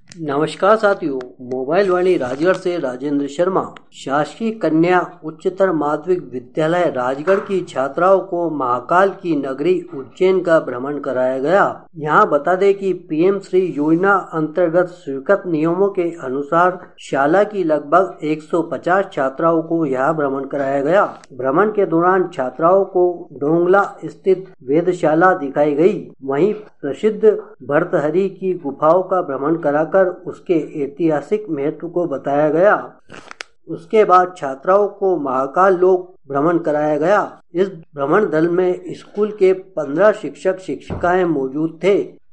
नमस्कार साथियों, मोबाइल वाणी राजगढ़ से राजेंद्र शर्मा। शासकीय कन्या उच्चतर माध्यमिक विद्यालय राजगढ़ की छात्राओं को महाकाल की नगरी उज्जैन का भ्रमण कराया गया। यहाँ बता दें कि पीएम श्री योजना अंतर्गत स्वीकृत नियमों के अनुसार शाला की लगभग 150 छात्राओं को यह भ्रमण कराया गया। भ्रमण के दौरान छात्राओं को डोंगला स्थित वेधशाला दिखाई गई। वहीं प्रसिद्ध भर्तहरि की गुफाओं का भ्रमण कराकर उसके ऐतिहासिक महत्व को बताया गया। उसके बाद छात्राओं को महाकाल लोक भ्रमण कराया गया। इस भ्रमण दल में स्कूल के 15 शिक्षक शिक्षिकाएं मौजूद थे।